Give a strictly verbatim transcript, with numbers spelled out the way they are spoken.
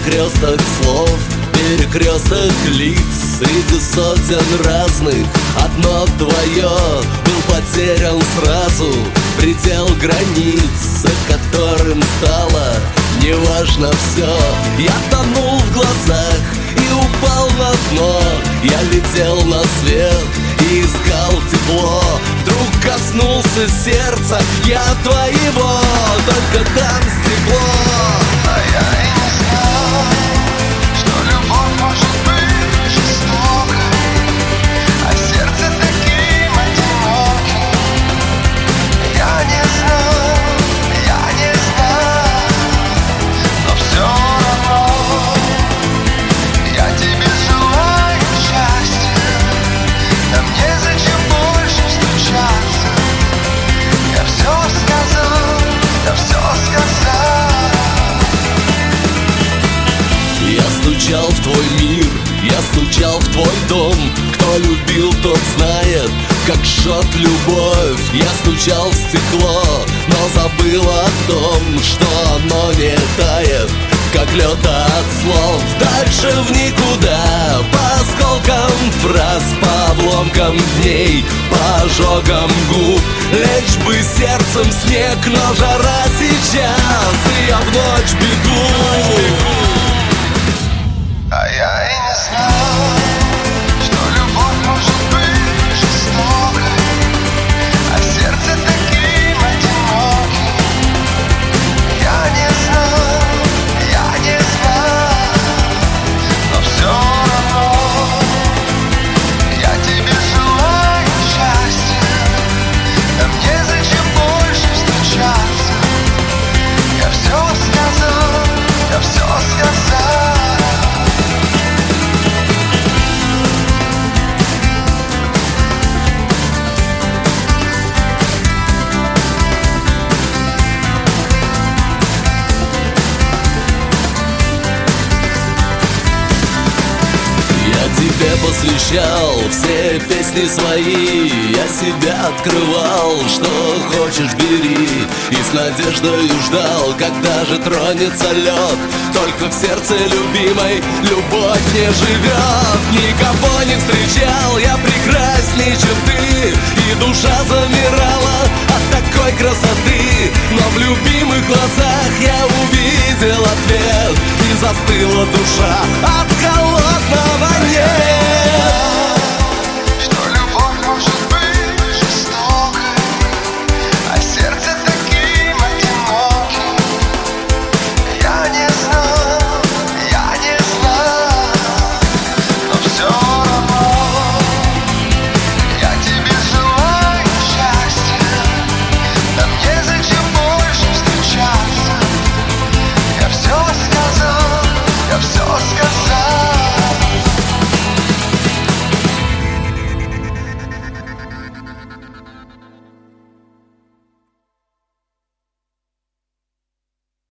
Перекресток слов, перекресток лиц, среди сотен разных одно твое. Был потерян сразу предел границ, за которым стало неважно все. Я тонул в глазах и упал на дно. Я летел на свет и искал тепло. Вдруг коснулся сердца я твоего, только там стекло. А я и не знал, что любовь может быть жестокой, а сердце таким одиноким. Я не знал, я не знал, но все равно я тебе желаю счастья. Нам незачем больше встречаться. Я все сказал, я все сказал. Я стучал в твой мир, я стучал в твой дом. Кто любил, тот знает, как жжет любовь. Я стучал в стекло, но забыл о том, что оно не тает, как лед от слов. Дальше в никуда, по осколкам фраз, по обломкам дней, по ожогам губ. Лечь бы сердцем снег, но жара сейчас, и я в ночь бегу. А я и не знал, что любовь может быть жестокой, а сердце таким одиноким. Я не знал, я не знал, но все равно я тебе желаю счастья. Нам незачем больше встречаться. Я все сказал, я все сказал. Тебе посвящал все песни свои, я себя открывал, что хочешь бери. И с надеждой ждал, когда же тронется лед. Только в сердце любимой любовь не живет. Никого не встречал я прекрасней, чем ты, и душа замирала от такой красоты. Но в любимых глазах я увидел ответ, и застыла душа от холода.